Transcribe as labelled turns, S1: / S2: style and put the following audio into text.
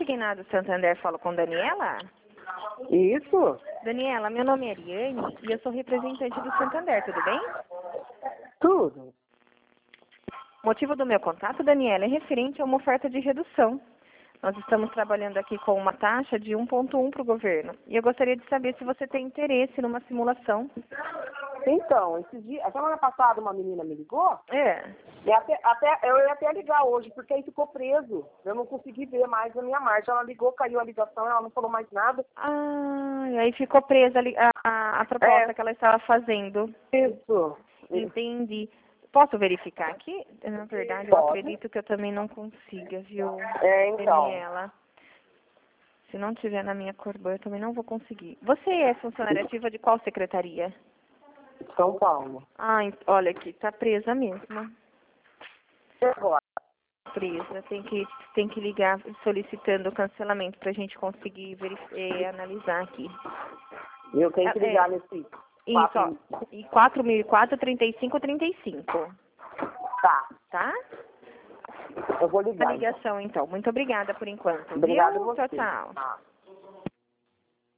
S1: Consignado Santander, falo com Daniela?
S2: Isso?
S1: Daniela, meu nome é Ariane e eu sou representante do Santander, tudo bem?
S2: Tudo.
S1: O motivo do meu contato, Daniela, é referente a uma oferta de redução. Nós estamos trabalhando aqui com uma taxa de 1,1 para o governo. E eu gostaria de saber se você tem interesse numa simulação.
S2: Então, a semana passada uma menina me ligou,
S1: É.
S2: e eu ia até ligar hoje, porque aí ficou preso. Eu não consegui ver mais a minha marcha. Ela ligou, caiu a ligação, ela não falou mais nada.
S1: Ah, e aí ficou presa ali a proposta que ela estava fazendo.
S2: Isso.
S1: Entendi. Posso verificar aqui? Na verdade, eu acredito que eu também não consiga, viu,
S2: Então.
S1: Daniela? Se não tiver na minha Corban, eu também não vou conseguir. Você é funcionária ativa de qual secretaria?
S2: São Paulo.
S1: Ah, olha aqui, tá presa mesmo.
S2: E agora?
S1: Presa. Tem que ligar solicitando o cancelamento pra gente conseguir analisar aqui.
S2: Eu tenho que ligar nesse...
S1: Isso, ó. E 4004 35 35. Tá?
S2: Eu vou ligar.
S1: A ligação, então. Muito obrigada por enquanto.
S2: Obrigada
S1: viu?
S2: a você.
S1: Tchau, tchau.